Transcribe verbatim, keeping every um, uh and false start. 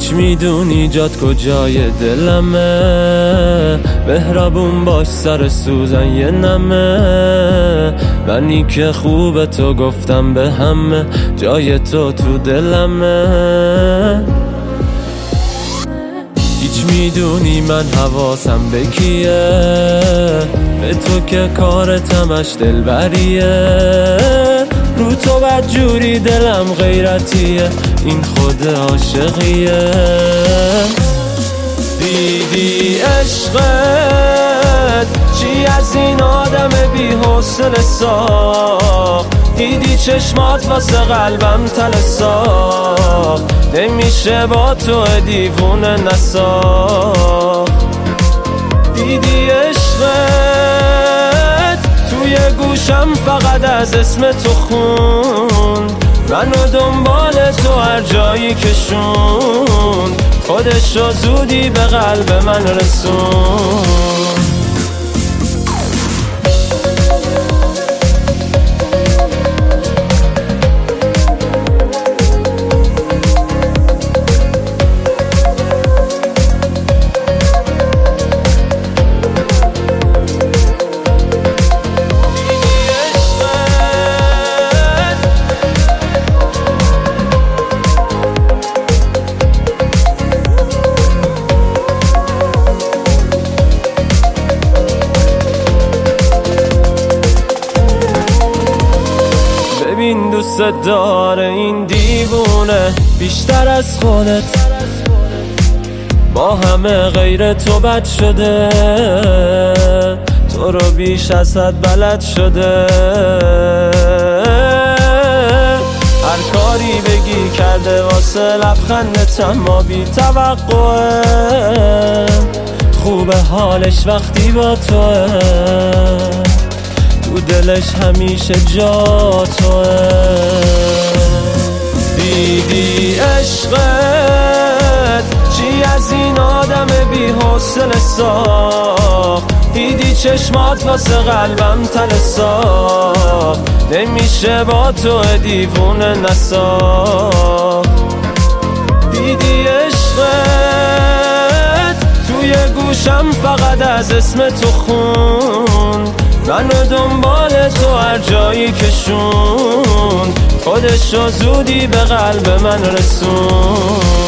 هیچ میدونی جات کجای دلمه، مهربون باش سر سوزن یه نمه. منی که خوبه تو گفتم به همه، جای تو تو دلمه. هیچ میدونی من حواسم به کیه، به تو که کارتمش دلبریه. رو تو بدجوری دلم غیرتیه، این خود عاشقیه. دیدی عشقت چی از این آدم بی حوصله ساخت، دیدی چشمات واسه قلبم تله ساخت. نمیشه با تو دیوونه نساخت. دیدی عشقت توی گوشم فقط از اسم تو خوند، منو دنبال تو هر جایی کشون. خودشو زودی به قلب من رسون. ببین دوست داره این دیوونه بیشتر از خودت، با همه غیر تو بد شده. تو رو بیش از حد بلد شده، هر کاری بگی کرده واسه لبخندت، اما بی توقعه. خوبه حالش وقتی با توه، تو دلش همیشه جا توه. دیدی عشقت چی از این آدم بی حوصله ساخت، دیدی چشمات واسه قلبم تله ساخت. نمیشه با تو دیوونه نساخت. دیدی عشقت توی گوشم فقط از اسم تو خوند، منو دنبال تو هر جایی کشون. خودشو زودی به قلب من رسون.